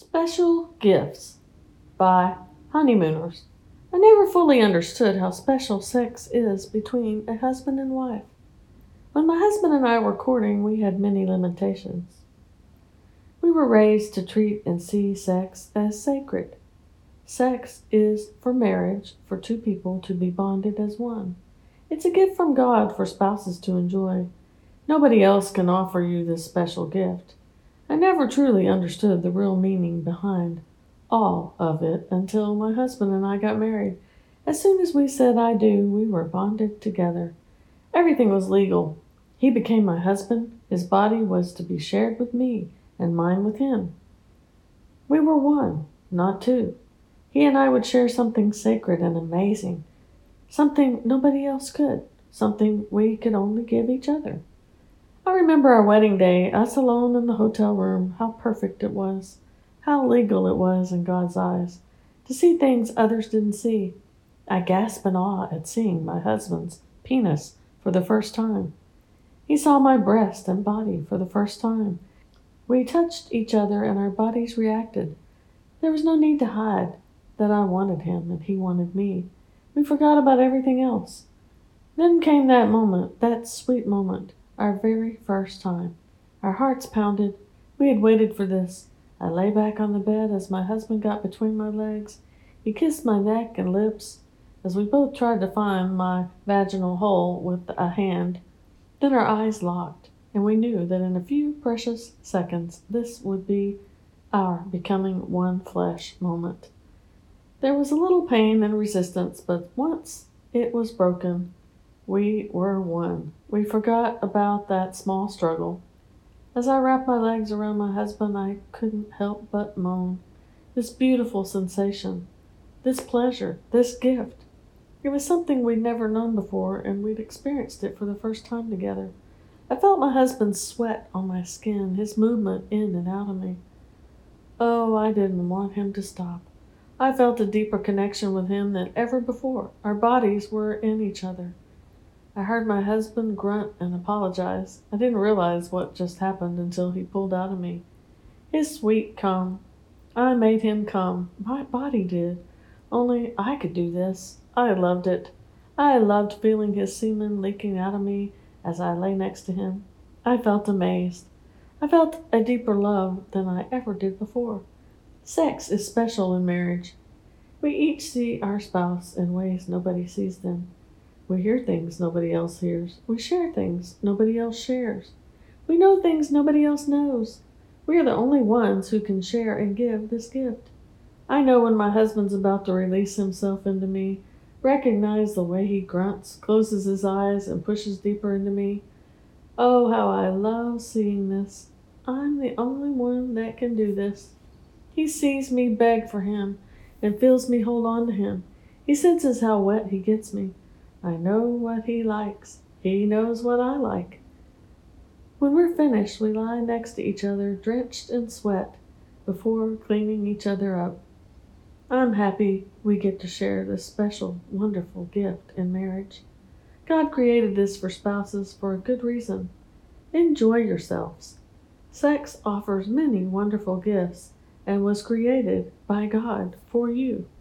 Special Gifts by Honeymooners. I never fully understood how special sex is between a husband and wife. When my husband and I were courting, we had many limitations. We were raised to treat and see sex as sacred. Sex is for marriage, for two people to be bonded as one. It's a gift from God for spouses to enjoy. Nobody else can offer you this special gift. I never truly understood the real meaning behind all of it until my husband and I got married. As soon as we said I do, we were bonded together. Everything was legal. He became my husband. His body was to be shared with me and mine with him. We were one, not two. He and I would share something sacred and amazing, something nobody else could, something we could only give each other. I remember our wedding day, us alone in the hotel room, how perfect it was, how legal it was in God's eyes, to see things others didn't see. I gasped in awe at seeing my husband's penis for the first time. He saw my breast and body for the first time. We touched each other and our bodies reacted. There was no need to hide that I wanted him and he wanted me. We forgot about everything else. Then came that moment, that sweet moment. Our very first time. Our hearts pounded. We had waited for this. I lay back on the bed as my husband got between my legs. He kissed my neck and lips as we both tried to find my vaginal hole with a hand. Then our eyes locked, and we knew that in a few precious seconds this would be our becoming one flesh moment. There was a little pain and resistance, but once it was broken, we were one. We forgot about that small struggle. As I wrapped my legs around my husband, I couldn't help but moan. This beautiful sensation, this pleasure, this gift. It was something we'd never known before, and we'd experienced it for the first time together. I felt my husband's sweat on my skin, his movement in and out of me. Oh, I didn't want him to stop. I felt a deeper connection with him than ever before. Our bodies were in each other. I heard my husband grunt and apologize. I didn't realize what just happened until he pulled out of me. His sweet come. I made him come. My body did. Only I could do this. I loved it. I loved feeling his semen leaking out of me as I lay next to him. I felt amazed. I felt a deeper love than I ever did before. Sex is special in marriage. We each see our spouse in ways nobody sees them. We hear things nobody else hears. We share things nobody else shares. We know things nobody else knows. We are the only ones who can share and give this gift. I know when my husband's about to release himself into me, recognize the way he grunts, closes his eyes, and pushes deeper into me. Oh, how I love seeing this. I'm the only one that can do this. He sees me beg for him and feels me hold on to him. He senses how wet he gets me. I know what he likes. He knows what I like. When we're finished, we lie next to each other, drenched in sweat, before cleaning each other up. I'm happy we get to share this special, wonderful gift in marriage. God created this for spouses for a good reason. Enjoy yourselves. Sex offers many wonderful gifts and was created by God for you.